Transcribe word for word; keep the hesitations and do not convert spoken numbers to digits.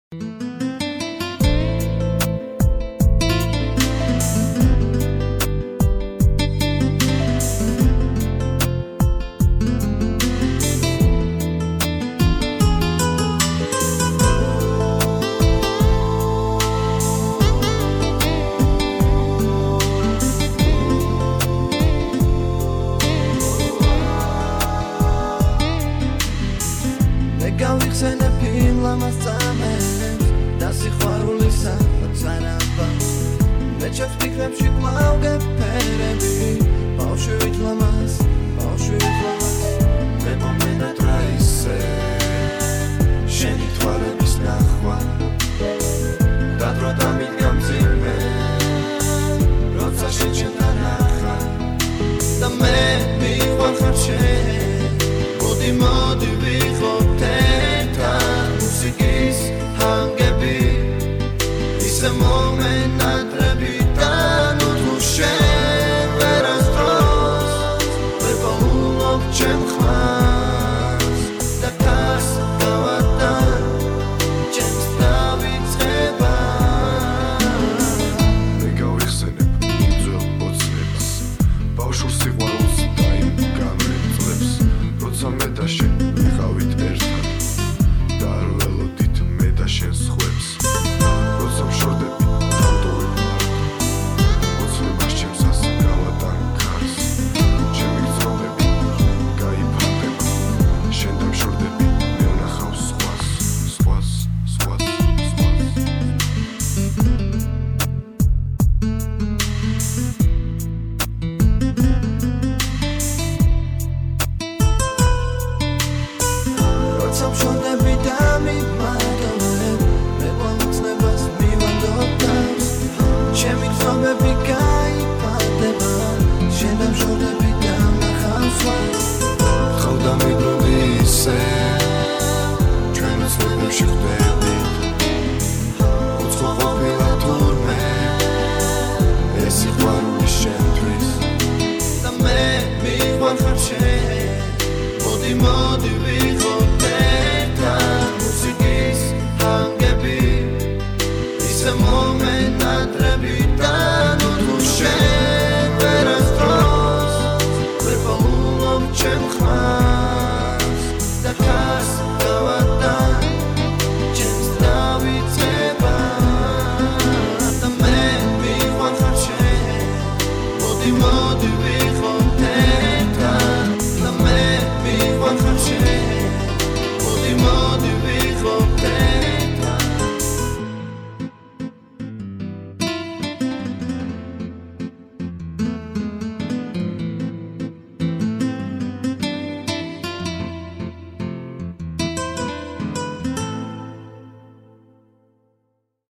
გავიხსენებ ლამაზ წამებს და სიყვარულისა წარაბას მე ჩემს ფიქრებში კვლავ გეფერები ბავშვით ლამაზ ბავშვით ლამაზ მე მომენად რა ისე შენი თვალების ნახვა და დრო დამიდგა მძიმე როცა შენ ჩემთან ახარ და მე მიყვარხარ შენ მოდი მოდი ვიყოთ Musikis hangebi Ise momenatrები და ნუ თუ შენ ვერ ასწროს ვერ ვაუმობ ჩემ ხმას და თავს გავატან ჩემს დავიწყება მე გავიხსენებ ძველ ოცნებას ბავშვურ სიყვარულს და იმ გამრეწლებს როცა მე და შენ ვიყავით ერთად შენს ხვებს როცა ვშორდები დავტოვებ მარტო ოცნებას ჩემსას გავატან ქარს ჩემი გრძნობები გაიფარდება შენ დამშორდები მე ვნახავ სხვას სხვას სხვას როცა ვშორდები და მივმართავ ჩემი გრძნობები გაიფარდება შენ დამშორდები და ვნახავ სხვას ხავ დამიბრუნდი ისე ჩვენ ოცნებებში ხვდებით უცხო ყოფილა თურმე ეს სიყვარული შენთვის და მე მიყვარხარ შენ მოდი მოდი